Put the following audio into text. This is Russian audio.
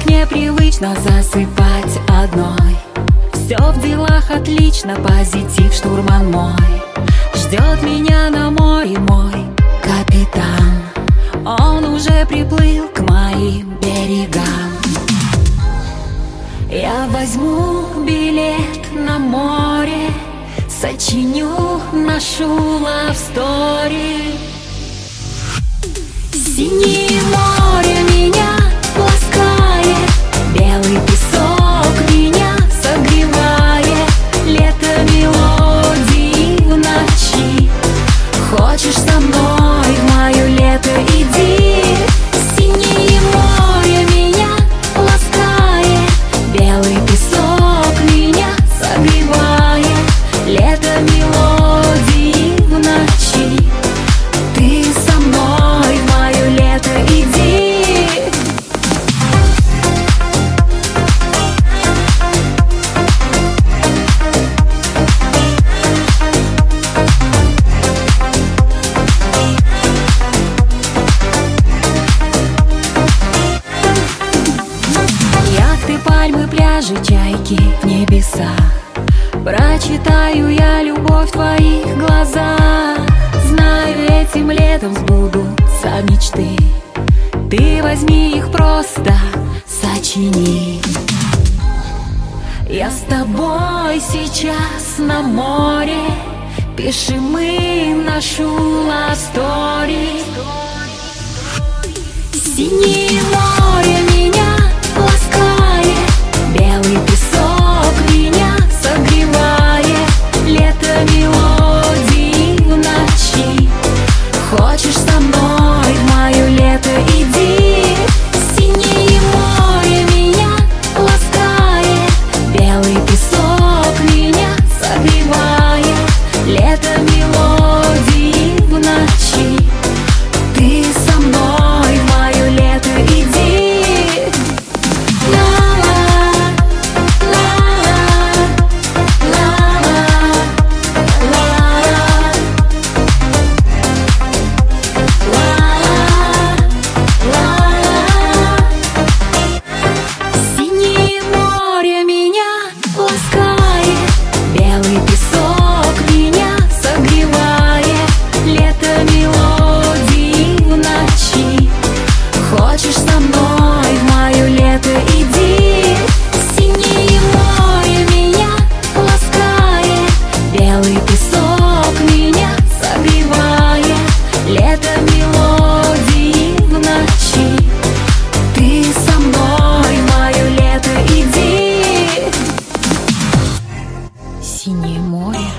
Так непривычно засыпать одной. Все в делах отлично, позитив штурман мой. Ждет меня на море мой капитан. Он уже приплыл к моим берегам. Я возьму билет на море, сочиню нашу love story. Синее море меня ласкает, белый песок меня согревает, лето мелодии в ночи. Хочешь со мной в мое лето иди. Синее море меня ласкает, белый песок меня согревает, лето мелодии в ночи. Ты со мной в мое лето иди. Яхты, пальмы, пляжи, чайки в небесах. Прочитаю я любовь в твоих глазах. Знаю, этим летом сбудутся мечты. Ты возьми их просто, сочини. Я с тобой сейчас на море, пишем мы нашу love story. Синее море меня ласкает, белый песок меня согревает, лето мелодии в ночи. Хочешь со мной в мое лето иди. Синее море меня ласкает, белый песок меня согревает, лето мелодии в ночи. Ты со мной в мое лето иди. Синее море меня ласкает, белый песок меня согревает, лето мелодии в ночи. Хочешь со мной в мое лето иди. Синее море меня ласкает, белый песок меня согревает, лето мелодии в ночи. Ты со мной в мое лето иди. Синее море.